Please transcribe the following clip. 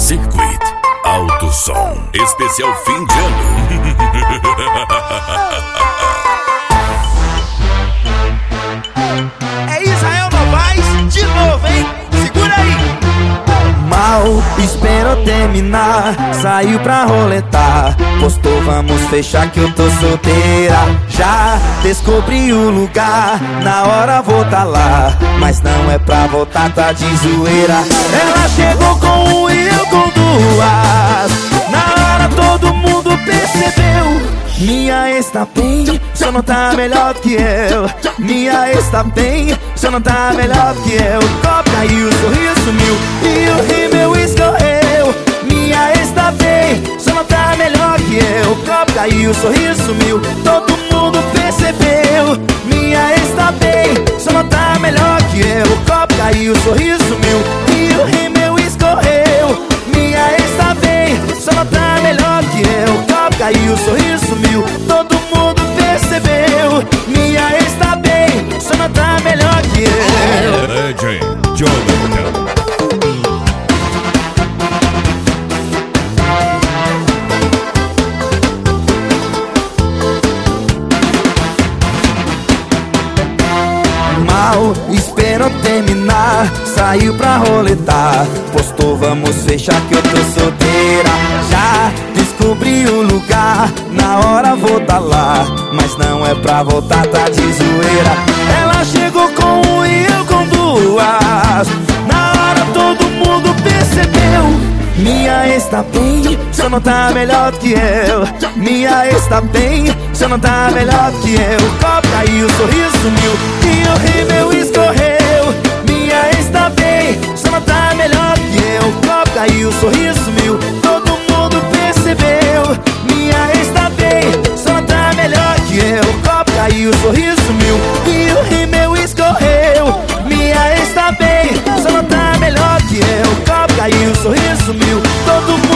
Circuit Alto Som, especial fim de ano. É Israel Novaes de novo, hein? Segura aí! Mal esperou terminar, saiu pra roletar. Postou, vamos fechar que eu tô solteira. Já descobri o lugar, na hora vou tá lá. Mas não é pra voltar, tá de zoeira. Ela chegou com um e eu com duas. Na hora todo mundo percebeu. Minha ex tá bem, só não tá melhor que eu. Minha ex tá bem, só não tá melhor que eu. Copo caiu, o sorriso sumiu e o rímel escorreu. Minha ex tá bem, só não tá melhor que eu. Copo caiu, o sorriso sumiu, todo mundo percebeu. Minha ex tá bem, só não tá melhor que eu. Copo caiu, o sorriso sumiu e o rímel escorreu. Minha ex tá bem, só não tá melhor que eu. Copo caiu, o sorriso sumiu, todo mundo percebeu. Minha ex tá bem, só não tá melhor que eu. Legend Jonathan. Mal esperou terminar, saiu pra roletar. Postou, vamos fechar que eu tô solteira. Já descobri o lugar, na hora vou tá lá. Mas não é pra voltar, tá de zoeira. Ela chegou com um e eu com duas. Na hora todo mundo percebeu. Minha ex tá bem, só não tá melhor que eu. Minha ex tá bem, só não tá melhor que eu. Copo caiu, o sorriso sumiu e o rímel escorreu. Minha ex tá bem, só não tá melhor que eu. Copo caiu, o sorriso sumiu, todo mundo percebeu. Minha ex tá bem, só não tá melhor que eu. Copo caiu, o sorriso sumiu e o rímel escorreu. Minha ex tá bem, só não tá melhor que eu. Copo caiu, o sorriso sumiu, todo mundo